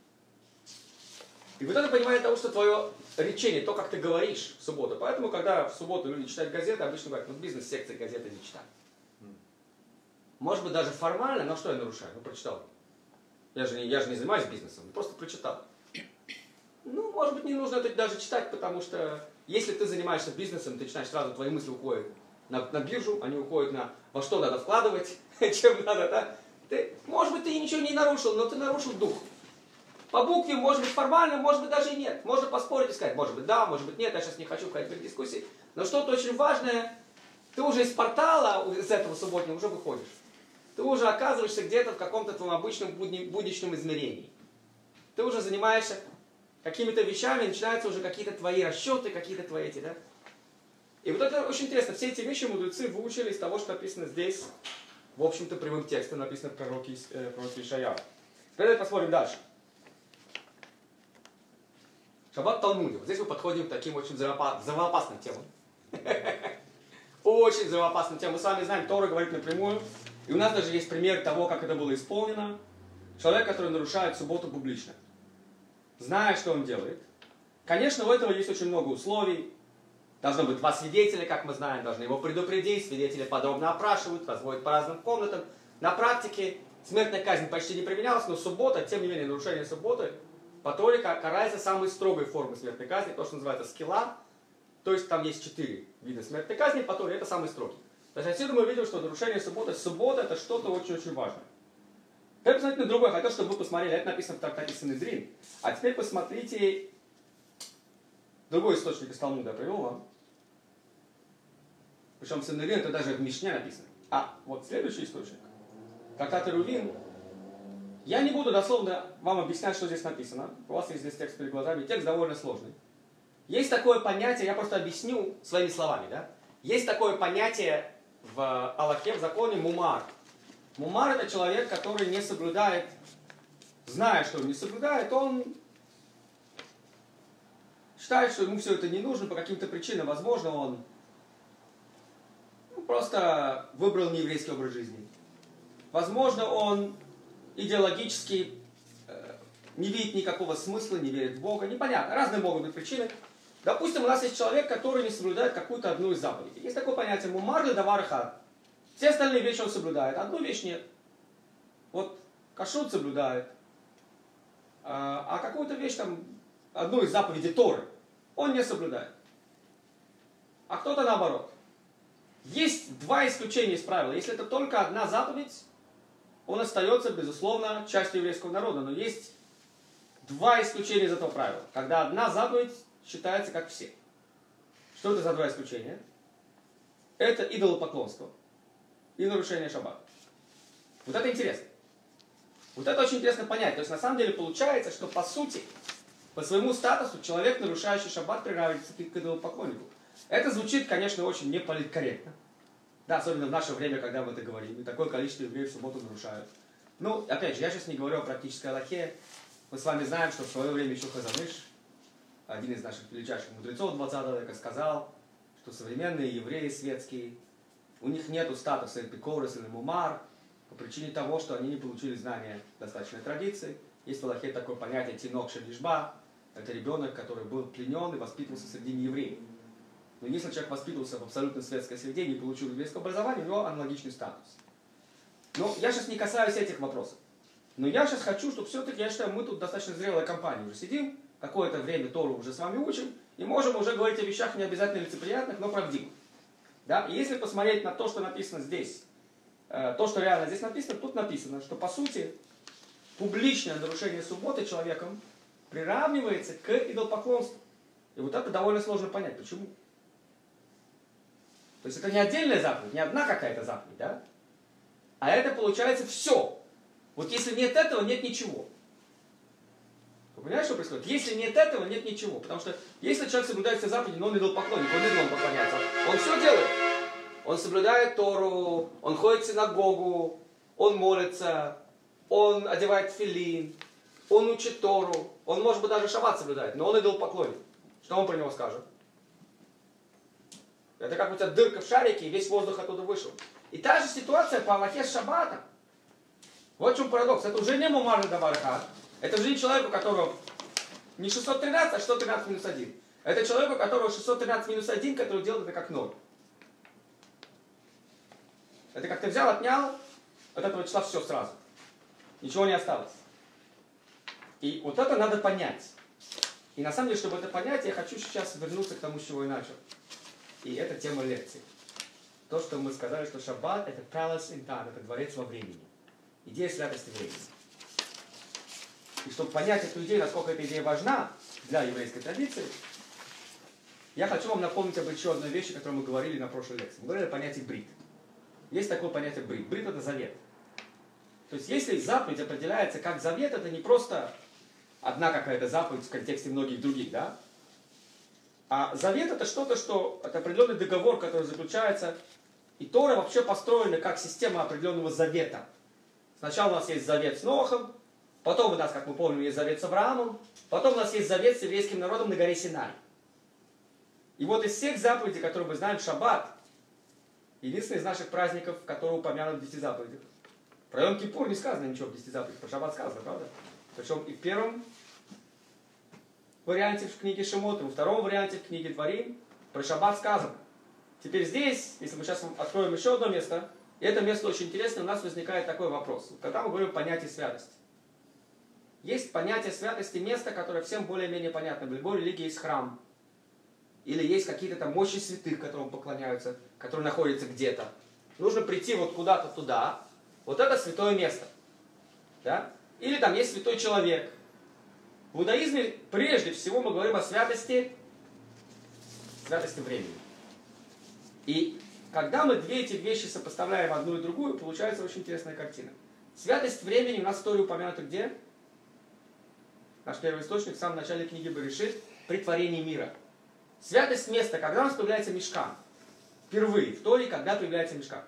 И вот это понимание того, что твое речение, то, как ты говоришь в субботу. Поэтому, когда в субботу люди читают газеты, обычно говорят, ну, бизнес-секции газеты не читают. Может быть, даже формально, но что я нарушаю? Ну, прочитал. Я же не занимаюсь бизнесом, просто прочитал. Ну, может быть, не нужно это даже читать, потому что если ты занимаешься бизнесом, ты начинаешь сразу, твои мысли уходят на биржу, они уходят на во что надо вкладывать, чем надо, да? Может быть, ты ничего не нарушил, но ты нарушил дух. По букве, может быть, формально, может быть, даже и нет. Можно поспорить и сказать, может быть, да, может быть, нет, я сейчас не хочу входить в дискуссии. Но что-то очень важное, ты уже из портала, из этого субботнего, уже выходишь. Ты уже оказываешься где-то в каком-то твоем обычном будничном измерении. Ты уже занимаешься какими-то вещами, начинаются уже какие-то твои расчеты, какие-то твои эти, да? И вот это очень интересно. Все эти вещи мудрецы выучили из того, что написано здесь, в общем-то, прямым текстом, написано в пророке Ишаяу. Теперь посмотрим дальше. Шаббат в Талмуде. Вот здесь мы подходим к таким очень взрывоопасным темам. Очень взрывоопасным темам. Мы с вами знаем, Тора говорит напрямую. И у нас даже есть пример того, как это было исполнено. Человек, который нарушает субботу публично. Зная, что он делает. Конечно, у этого есть очень много условий. Должно быть 2 свидетеля, как мы знаем. Должны его предупредить. Свидетели подробно опрашивают, разводят по разным комнатам. На практике смертная казнь почти не применялась, но суббота, тем не менее, нарушение субботы по Торе карается самой строгой формой смертной казни, то, что называется скила. То есть там есть 4 вида смертной казни, по Торе это самый строгий. То есть отсюда мы видим, что нарушение субботы, суббота это что-то очень-очень важное. Теперь посмотрите на другое, хотел, чтобы вы посмотрели, это написано в трактате Санедрин. А теперь посмотрите, другой источник из Талмуда я привел вам. Причем Санедрин это даже в Мишне написано. А вот следующий источник, трактат Эрувин. Я не буду дословно вам объяснять, что здесь написано. У вас есть здесь текст перед глазами. Текст довольно сложный. Есть такое понятие, я просто объясню своими словами, да? Есть такое понятие в Аллахе, в законе мумар. Мумар это человек, который не соблюдает, зная, что он не соблюдает, он считает, что ему все это не нужно по каким-то причинам. Возможно, он просто выбрал нееврейский образ жизни. Возможно, он идеологически не видит никакого смысла, не верит в Бога. Непонятно. Разные могут быть причины. Допустим, у нас есть человек, который не соблюдает какую-то одну из заповедей. Есть такое понятие мумар ле давар эхад. Все остальные вещи он соблюдает, одну вещь нет. Вот кашрут соблюдает, а какую-то вещь, там, одну из заповедей Торы, он не соблюдает. А кто-то наоборот. Есть два исключения из правила. Если это только одна заповедь, он остается, безусловно, частью еврейского народа. Но есть два исключения из этого правила. Когда одна заповедь считается как все. Что это за два исключения? Это идолопоклонство и нарушение шаббата. Вот это интересно. Вот это очень интересно понять. То есть на самом деле получается, что по сути, по своему статусу, человек, нарушающий шаббат, приравнивается к идолопоклоннику. Это звучит, конечно, очень неполиткорректно. Да, особенно в наше время, когда мы это говорим. И такое количество евреев в субботу нарушают. Ну, опять же, я сейчас не говорю о практической Аллахе. Мы с вами знаем, что в свое время еще Хазаныш, один из наших величайших мудрецов 20 века, сказал, что современные евреи светские, у них нет статуса эпикорос или мумар, по причине того, что они не получили знания достаточной традиции. Есть в Аллахе такое понятие тинок шелишба. Это ребенок, который был пленен и воспитывался среди неевреев. Но если человек воспитывался в абсолютно светской среде, не получил еврейского образования, у него аналогичный статус. Но я сейчас не касаюсь этих вопросов. Но я сейчас хочу, чтобы все-таки, я считаю, мы тут достаточно зрелая компания уже сидим, какое-то время Тору уже с вами учим, и можем уже говорить о вещах не обязательно лицеприятных, но правдивых. Да? И если посмотреть на то, что написано здесь, то, что реально здесь написано, тут написано, что по сути публичное нарушение субботы человеком приравнивается к идолопоклонству. И вот это довольно сложно понять. Почему? То есть это не отдельная заповедь, не одна какая-то заповедь, да? А это получается все. Вот если нет этого, нет ничего. Вы понимаете, что происходит? Если нет этого, нет ничего. Потому что если человек соблюдает все заповеди, но он идолопоклонник, он идолам поклоняется, он все делает. Он соблюдает Тору, он ходит в синагогу, он молится, он одевает филин, он учит Тору, он, может быть, даже шаббат соблюдает, но он идолопоклонник. Что он про него скажет? Это как у тебя дырка в шарике, и весь воздух оттуда вышел. И та же ситуация по Аллахе с шаббатом. Вот в чем парадокс. Это уже не мумар ле давар эхад. Это уже не человек, у которого не 613, а 613 минус 1. Это человек, у которого 613 минус 1, который делает это как 0. Это как ты взял, отнял от этого числа все сразу. Ничего не осталось. И вот это надо понять. И на самом деле, чтобы это понять, я хочу сейчас вернуться к тому, с чего я начал. И это тема лекции. То, что мы сказали, что шаббат это palace in time, это дворец во времени. Идея святости времени. И чтобы понять эту идею, насколько эта идея важна для еврейской традиции, я хочу вам напомнить об еще одной вещи, о которой мы говорили на прошлой лекции. Мы говорили о понятии брит. Есть такое понятие брит. Брит это завет. То есть если заповедь определяется как завет, это не просто одна какая-то заповедь в контексте многих других, да? А завет это что-то, что это определенный договор, который заключается. И Тора вообще построена как система определенного завета. Сначала у нас есть завет с Нохом, потом у нас, как мы помним, есть завет с Авраамом, потом у нас есть завет с еврейским народом на горе Синай. И вот из всех заповедей, которые мы знаем, шаббат, единственный из наших праздников, который упомянут в 10 заповедях. Про Йом-Кипур не сказано ничего в 10 заповедях, про шаббат сказано, правда? Причем и в первом варианте в книге Шемот, и во втором варианте в книге Дворим про шаббат сказано. Теперь здесь, если мы сейчас откроем еще одно место, и это место очень интересное, у нас возникает такой вопрос. Когда мы говорим о понятии святости. Есть понятие святости места, которое всем более-менее понятно. В любой религии есть храм. Или есть какие-то там мощи святых, которым поклоняются, которые находятся где-то. Нужно прийти вот куда-то туда. Вот это святое место. Да? Или там есть святой человек. В иудаизме прежде всего мы говорим о святости времени. И когда мы две эти вещи сопоставляем одну и другую, получается очень интересная картина. Святость времени у нас в Торе упомянута где? Наш первый источник в самом начале книги Берешит при творении мира. Святость места, когда у нас появляется мишкан? Впервые в Торе, когда появляется мишкан?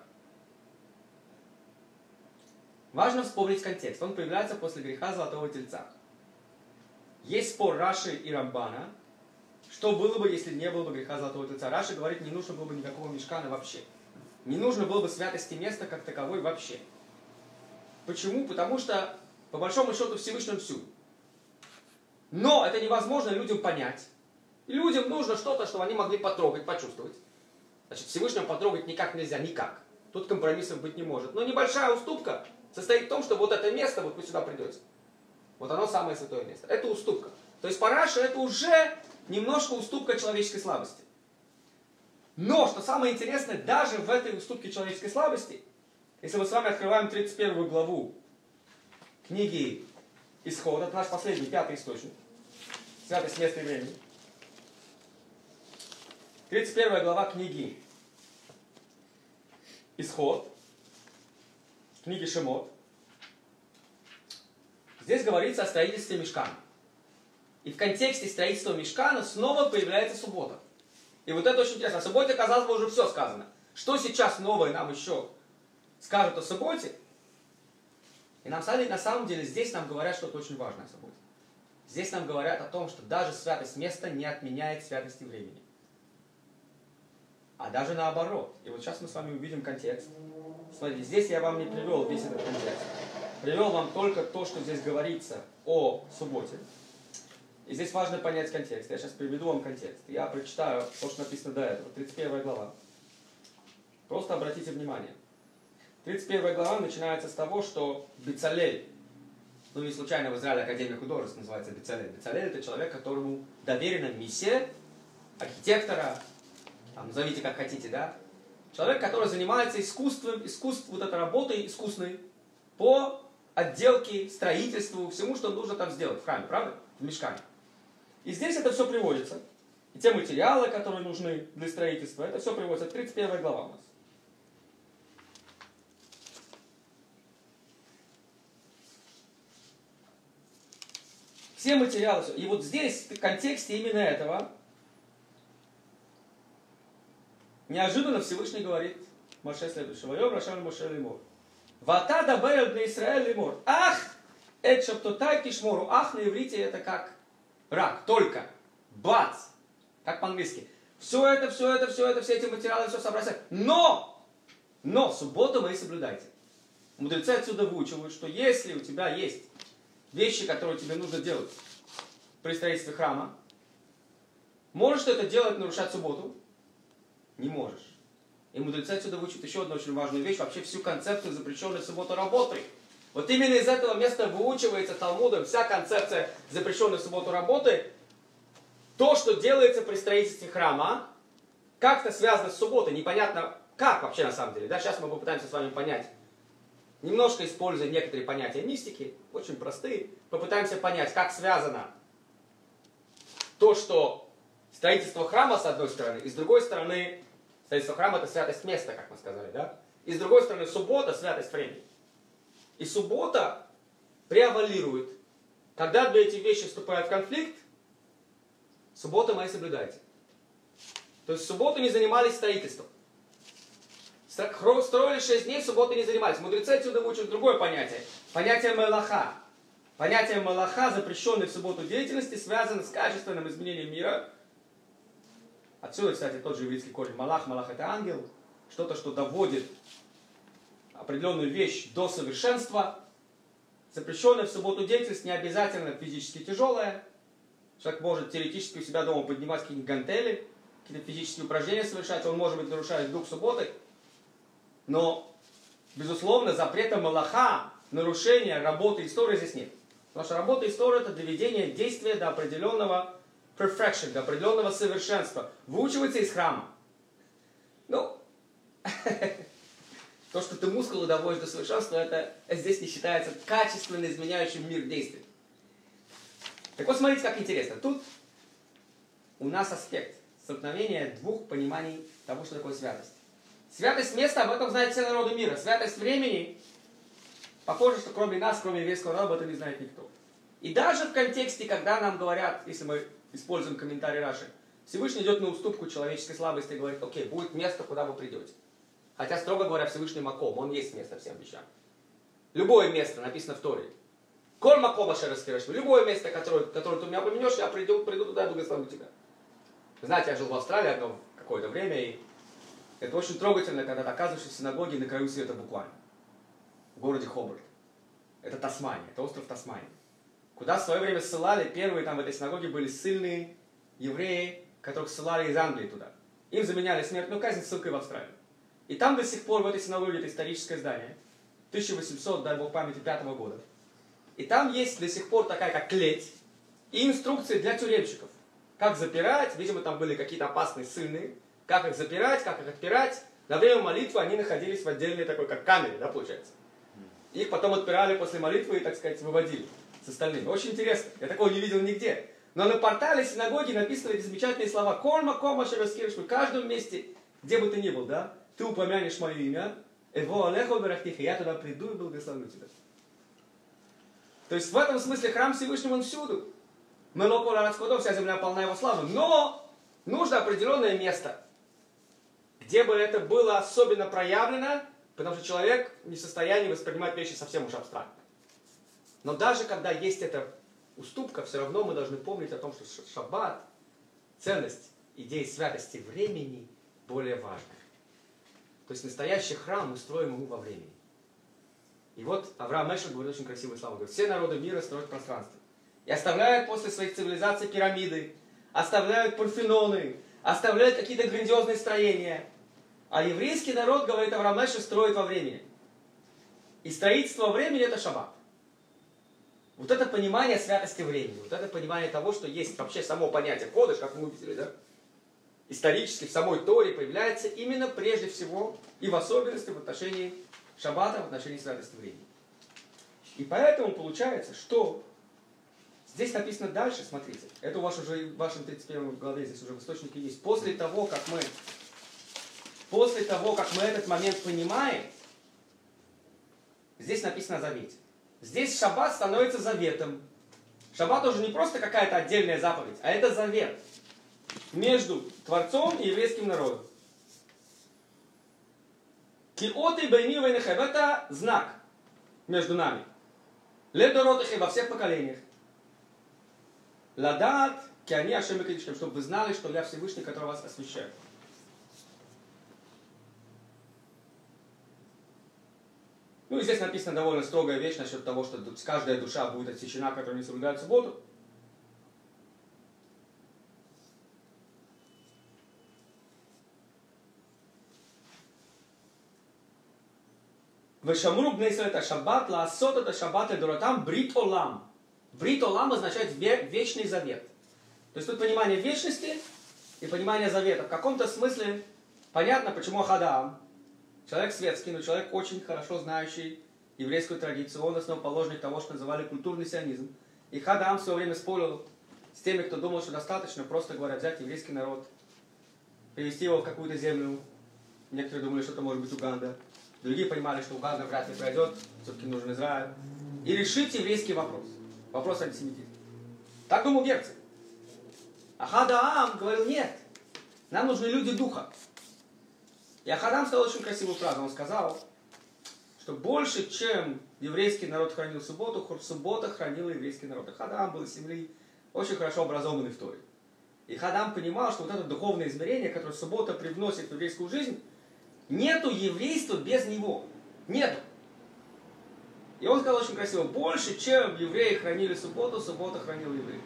Важно вспомнить контекст. Он появляется после греха Золотого Тельца. Есть спор Раши и Рамбана, что было бы, если не было бы греха Золотого Тельца. Раши говорит, не нужно было бы никакого мишкана вообще. Не нужно было бы святости места как таковой вообще. Почему? Потому что, по большому счету, Всевышний всюду. Но это невозможно людям понять. И людям нужно что-то, чтобы они могли потрогать, почувствовать. Значит, Всевышнего потрогать никак нельзя, никак. Тут компромиссов быть не может. Но небольшая уступка состоит в том, что вот это место, вот вы сюда придете. Вот оно самое святое место. Это уступка. То есть по Раши это уже немножко уступка человеческой слабости. Но, что самое интересное, даже в этой уступке человеческой слабости, если мы с вами открываем 31 главу книги Исход, это наш последний, 5-й источник, святость места и времени. 31 глава книги Исход, книги Шемот. Здесь говорится о строительстве мишкана. И в контексте строительства мишкана снова появляется суббота. И вот это очень интересно. О субботе, казалось бы, уже все сказано. Что сейчас новое нам еще скажут о субботе? И на самом деле здесь нам говорят что-то очень важное о субботе. Здесь нам говорят о том, что даже святость места не отменяет святости времени. А даже наоборот. И вот сейчас мы с вами увидим контекст. Смотрите, здесь я вам не привел весь этот контекст. Привел вам только то, что здесь говорится о субботе. И здесь важно понять контекст. Я сейчас приведу вам контекст. Я прочитаю то, что написано до этого. 31 глава. Просто обратите внимание. 31 глава начинается с того, что Бецалель, ну не случайно в Израиле Академия художеств называется Бецалель. Бецалель это человек, которому доверена миссия архитектора, назовите как хотите, да? Человек, который занимается искусством, вот этой работой искусной по отделке, строительству, всему, что нужно там сделать в храме, правда? В мишкане. И здесь это все приводится. И те материалы, которые нужны для строительства, это все приводится. 31 глава у нас. Все материалы. И вот здесь, в контексте именно этого, неожиданно Всевышний говорит Моше следующее. Вайом Рашан Моше лимор. Вата дабэр бне Исраэль лимор. Ах! Это шаптотай кишмору. Ах на иврите это как рак. Только. Бац. Как по-английски. Все эти материалы, все собрать. Но субботу вы соблюдайте. Мудрецы отсюда выучивают, что если у тебя есть вещи, которые тебе нужно делать при строительстве храма, можешь ты это делать, нарушать субботу? Не можешь. И мудрецы отсюда выучат еще одну очень важную вещь, вообще всю концепцию запрещенной в субботу работы. Вот именно из этого места выучивается Талмудом вся концепция запрещенной в субботу работы. То, что делается при строительстве храма, как-то связано с субботой. Непонятно, как вообще на самом деле. Да? Сейчас мы попытаемся с вами понять. Немножко используя некоторые понятия мистики, очень простые. Попытаемся понять, как связано то, что строительство храма с одной стороны, и с другой стороны, строительство храма это святость места, как мы сказали, да? И с другой стороны, суббота святость времени. И суббота превалирует. Когда две эти вещи вступают в конфликт, субботу мы и соблюдаете. То есть в субботу не занимались строительством. Строили 6 дней, в субботу не занимались. Мудрецы отсюда учат другое понятие. Понятие мелаха. Понятие мелаха, запрещенной в субботу деятельности, связано с качественным изменением мира. Отсюда, кстати, тот же еврейский корень малах. Малах это ангел. Что-то, что доводит определенную вещь до совершенства. Запрещенная в субботу деятельность не обязательно физически тяжелая. Человек может теоретически у себя дома поднимать какие-нибудь гантели, какие-то физические упражнения совершать. Он, может быть, нарушает дух субботы. Но, безусловно, запрета малаха, нарушения работы истории здесь нет. Потому что работа истории это доведение действия до определенного perfection, до определенного совершенства. Выучивается из храма. Ну, то, что ты мускулы доводишь до совершенства, это здесь не считается качественно изменяющим мир действий. Так вот, смотрите, как интересно. Тут у нас аспект столкновения двух пониманий того, что такое святость. Святость места, об этом знают все народы мира. Святость времени, похоже, что кроме нас, кроме еврейского народа, об этом не знает никто. И даже в контексте, когда нам говорят, если мы используем комментарий Раши, Всевышний идет на уступку человеческой слабости и говорит, окей, будет место, куда вы придете. Хотя, строго говоря, Всевышний Маком, он есть место всем вещам. Любое место, написано в Торе. Коль Маком Ашерескираш, любое место, которое ты у меня поменешь, я приду туда и благословлю тебя. Знаете, я жил в Австралии одно какое-то время, и это очень трогательно, когда ты оказываешься в синагоге на краю света буквально. В городе Хобарт. Это Тасмания, это остров Тасмания. Куда в свое время ссылали, первые там в этой синагоге были ссыльные евреи, которых ссылали из Англии туда. Им заменяли смертную казнь ссылкой в Австралию. И там до сих пор в этой синагоге, это историческое здание, 1800, дай бог памяти, 5-го года. И там есть до сих пор такая, как клеть, и инструкции для тюремщиков. Как запирать, видимо, там были какие-то опасные ссыльные, как их запирать, как их отпирать. На время молитвы они находились в отдельной такой, как камере, да, получается. Их потом отпирали после молитвы и, так сказать, выводили с остальными. Очень интересно. Я такого не видел нигде. Но на портале синагоги написаны эти замечательные слова. Кольма, кома, шерескирш. В каждом месте, где бы ты ни был, да, ты упомянешь мое имя. Эво алехо берахтиха. Я туда приду и благословлю тебя. То есть в этом смысле храм Всевышнего, он всюду. Мелокола расходов, вся земля полна его славы. Но нужно определенное место, где бы это было особенно проявлено, потому что человек не в состоянии воспринимать вещи совсем уж абстрактно. Но даже когда есть эта уступка, все равно мы должны помнить о том, что шаббат, ценность идеи святости времени более важна. То есть настоящий храм мы строим ему во времени. И вот Авраам Эшер говорит очень красивые слова. Говорит, все народы мира строят пространство. И оставляют после своих цивилизаций пирамиды, оставляют парфеноны, оставляют какие-то грандиозные строения. А еврейский народ, говорит Авраам Эшер, строит во времени. И строительство во времени это шаббат. Вот это понимание святости времени, вот это понимание того, что есть вообще само понятие кодыш, как мы увидели, да? Исторически в самой Торе появляется именно прежде всего и в особенности в отношении шаббата, в отношении святости времени. И поэтому получается, что здесь написано дальше, смотрите, это у вас уже в вашем 31 главе, здесь уже в источнике есть. После того, как мы этот момент понимаем, здесь написано о завете. Здесь шаббат становится заветом. Шаббат уже не просто какая-то отдельная заповедь, а это завет между Творцом и еврейским народом. Киоты байни вайнехев, это знак между нами. Ледоротахи во всех поколениях. Ладат, киани ашем бекадишкем, чтобы вы знали, что я Всевышний, который вас освящает. Ну и здесь написана довольно строгая вещь насчет того, что каждая душа будет отсечена, которая не соблюдает субботу. Вешамру бнейсер это шаббат, лаасот это шаббат и дуратам, брит олам. Брит олам означает вечный завет. То есть тут понимание вечности и понимание завета. В каком-то смысле понятно, почему Ахадаам, человек светский, но человек очень хорошо знающий еврейскую традицию, он основоположник того, что называли культурный сионизм. И Ахадаам в свое время спорил с теми, кто думал, что достаточно, просто говоря, взять еврейский народ, перевести его в какую-то землю. Некоторые думали, что это может быть Уганда. Другие понимали, что Уганда вряд ли пройдет, все-таки нужен Израиль. И решить еврейский вопрос. Вопрос антисемитизма. Так думал Герцен. Ахадаам говорил, нет, нам нужны люди духа. И Ахадаам сказал очень красивую фразу. Он сказал, что больше, чем еврейский народ хранил субботу, суббота хранила еврейский народ. Ахадаам был из земли очень хорошо образованный в Торе. И Ахадаам понимал, что вот это духовное измерение, которое суббота привносит в еврейскую жизнь, нету еврейства без него. Нету. И он сказал очень красиво, больше, чем евреи хранили субботу, суббота хранила евреев.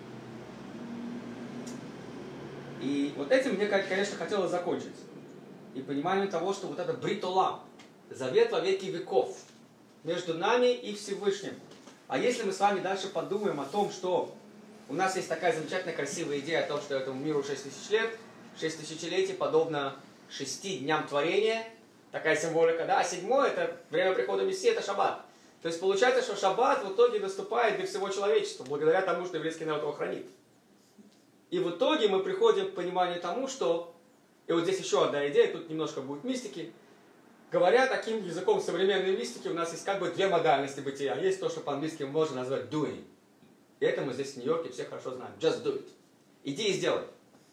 И вот этим мне, конечно, хотелось закончить. И пониманием того, что вот это брит олам, завет во веки веков, между нами и Всевышним. А если мы с вами дальше подумаем о том, что у нас есть такая замечательная, красивая идея о том, что этому миру 6 тысяч лет, 6 тысячелетий подобно 6 дням творения, такая символика, да, а 7-е это время прихода Мессии, это шаббат. То есть получается, что шаббат в итоге наступает для всего человечества, благодаря тому, что еврейский народ его хранит. И в итоге мы приходим к пониманию тому, что, и вот здесь еще одна идея, тут немножко будет мистики, говоря таким языком современной мистики, у нас есть как бы две модальности бытия. Есть то, что по-английски можно назвать doing. И это мы здесь в Нью-Йорке все хорошо знаем. Just do it. Иди и сделай.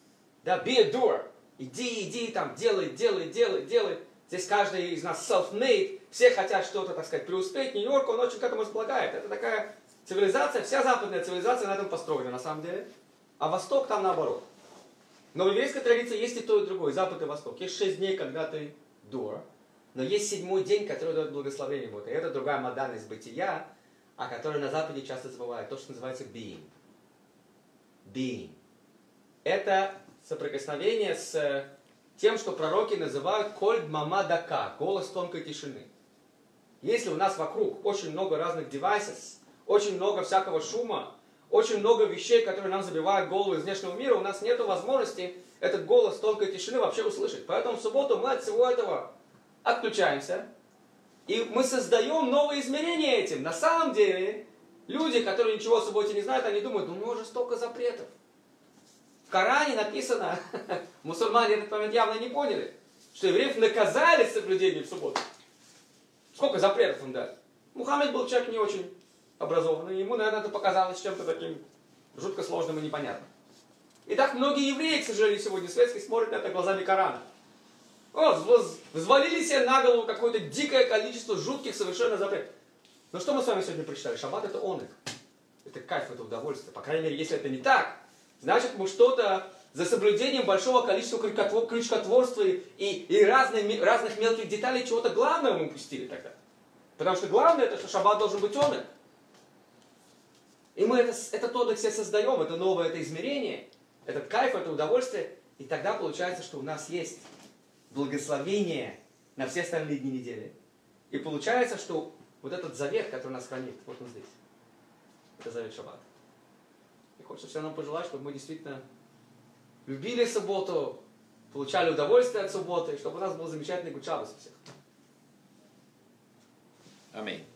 Да, be a doer. Иди, там, делай. Здесь каждый из нас self-made. Все хотят что-то, так сказать, преуспеть. Нью-Йорк, он очень к этому располагает. Это такая цивилизация, вся западная цивилизация на этом построена, на самом деле. А Восток там наоборот. Но в еврейской традиции есть и то, и другое, Запад и Восток. Есть 6 дней, когда ты doer. Но есть 7-й день, который дает благословение Бога. И это другая модальность бытия, о которой на Западе часто забывают. То, что называется being. Being. Это соприкосновение с тем, что пророки называют коль дмама дака, голос тонкой тишины. Если у нас вокруг очень много разных девайсов, очень много всякого шума, очень много вещей, которые нам забивают голову из внешнего мира, у нас нет возможности этот голос тонкой тишины вообще услышать. Поэтому в субботу мы от всего этого отключаемся, и мы создаем новые измерения этим. На самом деле, люди, которые ничего о субботе не знают, они думают, ну у него же столько запретов. В Коране написано, мусульмане этот момент явно не поняли, что евреев наказали с соблюдением субботы. Сколько запретов он дал. Мухаммед был человек не очень образованный, ему, наверное, это показалось чем-то таким жутко сложным и непонятным. И так многие евреи, к сожалению, сегодня светские смотрят на это глазами Корана. Взвалили себе на голову какое-то дикое количество жутких совершенно запретов. Но что мы с вами сегодня прочитали? Шаббат это онек. Это кайф, это удовольствие. По крайней мере, если это не так, значит мы что-то за соблюдением большого количества крючкотворства и разных мелких деталей чего-то главного мы упустили тогда. Потому что главное это, что шаббат должен быть онек. И мы этот онек себе создаем, это новое, это измерение, этот кайф, это удовольствие. И тогда получается, что у нас есть благословение на все остальные дни недели. И получается, что вот этот завет, который нас хранит, вот он здесь. Это завет шаббата. И хочется все нам пожелать, чтобы мы действительно любили субботу, получали удовольствие от субботы, и чтобы у нас был замечательный гуд шаббат у всех. Аминь.